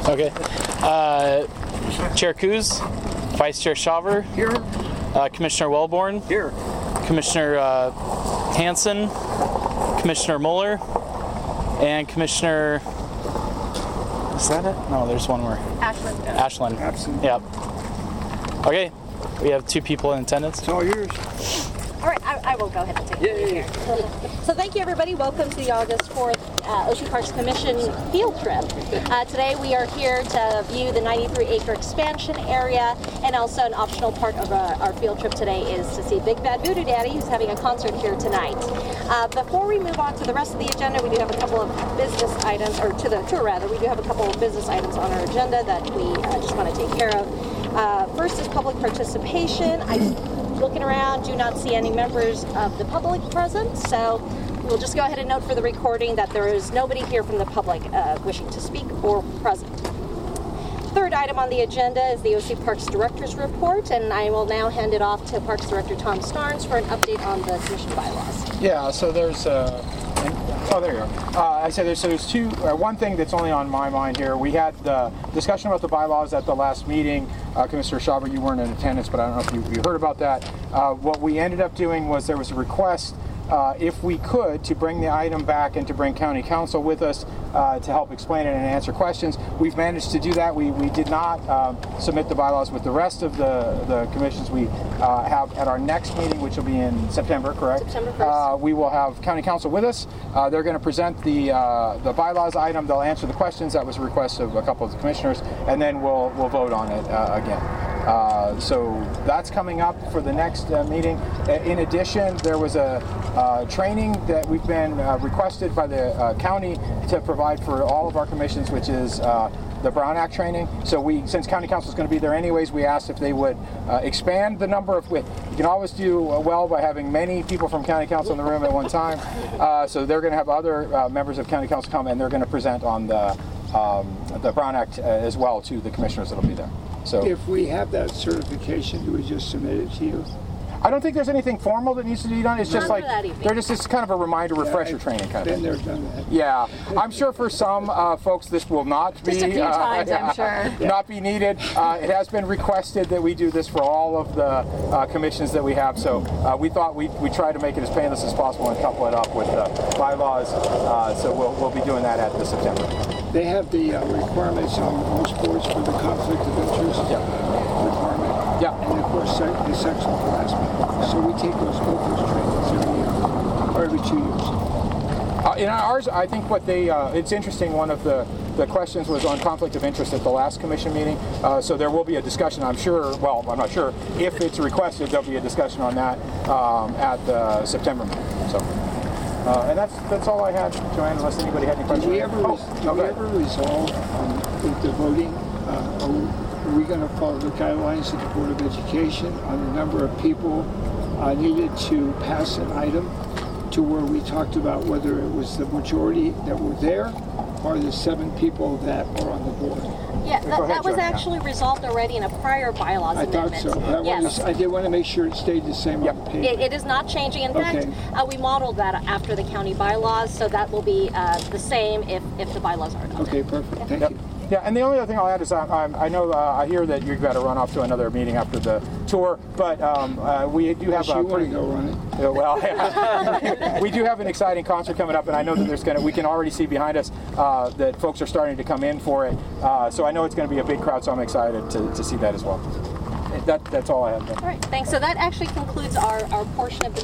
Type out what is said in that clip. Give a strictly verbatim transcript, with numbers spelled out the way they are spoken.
Okay. Uh, Chair Coos, Vice Chair Shaver. Here. Uh, Commissioner Wellborn. Here. Commissioner uh, Hanson. Commissioner Mueller. And Commissioner... Is that it? No, there's one more. Ashland. Ashland. Absent. Yep. Okay. We have two people in attendance. It's all yours. All right, I, I will go ahead and take it here. So thank you, everybody. Welcome to the August fourth uh, Ocean Parks Commission field trip. Uh, today we are here to view the ninety-three acre expansion area, and also an optional part of uh, our field trip today is to see Big Bad Voodoo Daddy, who's having a concert here tonight. Uh, before we move on to the rest of the agenda, we do have a couple of business items, or to the tour rather, we do have a couple of business items on our agenda that we uh, just want to take care of. Uh, first is public participation. I Looking around, do not see any members of the public present, so we'll just go ahead and note for the recording that there is nobody here from the public uh, wishing to speak or present. Third item on the agenda is the O C Parks Director's Report, and I will now hand it off to Parks Director Tom Starnes for an update on the commission bylaws. Yeah, so there's uh, oh there you go. Uh, I said there's so there's two. Uh, one thing that's only on my mind here. We had the discussion about the bylaws at the last meeting. Uh, Commissioner Shaver, you weren't in attendance, but I don't know if you, you heard about that. Uh, what we ended up doing was there was a request, uh, if we could, to bring the item back and to bring County Council with us uh, to help explain it and answer questions. We've managed to do that. We we did not uh, submit the bylaws with the rest of the the commissions. We uh, have at our next meeting, which will be in September, correct? September first. Uh, we will have County Council with us. Uh, they're going to present the uh, the bylaws item. They'll answer the questions. That was a request of a couple of the commissioners, and then we'll we'll vote on it uh, again. Uh, so that's coming up for the next uh, meeting. In addition, there was a uh, training that we've been uh, requested by the uh, county to provide for all of our commissions, which is uh, the Brown Act training. So we, since County Council is going to be there anyways, we asked if they would uh, expand the number of. You can always do well by having many people from County Council in the room at one time. Uh, so they're going to have other uh, members of County Council come, and they're going to present on the um, the Brown Act uh, as well to the commissioners that'll be there. So if we have that certification, do we just submit it to you? I don't think there's anything formal that needs to be done. It's just Not like that evening. they're just it's kind of a reminder, refresher Yeah, training kind of Been thing. there, done that. Yeah, I'm sure for some uh, folks this will not be Just a few uh, times, I'm sure. not be needed. Uh, it has been requested that we do this for all of the uh, commissions that we have. So uh, we thought we we try to make it as painless as possible and couple it up with the bylaws. Uh, so we'll we'll be doing that at the September. They have the uh, requirements on most boards for the conflict of interest Yeah. uh, requirement. Yeah. And of course, sec- the sexual harassment. So we take those both those trainings every year, or every two years. Uh, in ours, I think what they, uh, it's interesting, one of the, the questions was on conflict of interest at the last commission meeting. Uh, so there will be a discussion, I'm sure, well, I'm not sure, if it's requested, there'll be a discussion on that um, at the September meeting. So, uh, and that's that's all I had, Joanne, unless anybody had any Did questions. we ever, Oh, did we okay. ever resolve um, with the voting? Uh, are, are we going to follow the guidelines of the Board of Education on the number of people uh, needed to pass an item, to where we talked about whether it was the majority that were there or the seven people that are on the board? Yeah, Go that, ahead, that was Joanne, yeah. actually resolved already in a prior bylaws I thought amendment. so. That Yes. was, I did want to make sure it stayed the same Yep. on the page. It, it is not changing. In fact, Okay. uh, we modeled that after the county bylaws, so that will be uh, the same if, if the bylaws are adopted. Okay, perfect. Thank Yep. you. Yeah, and the only other thing I'll add is I, I, I know uh, I hear that you've got to run off to another meeting after the tour, but um, uh, we do have Unless you a want to pretty, go run it. Uh, well, we do have an exciting concert coming up, and I know that there's going to. We can already see behind us uh, that folks are starting to come in for it. Uh, so I know it's going to be a big crowd. So I'm excited to, to see that as well. That, that's all I have. All right, thanks. So that actually concludes our, our portion of the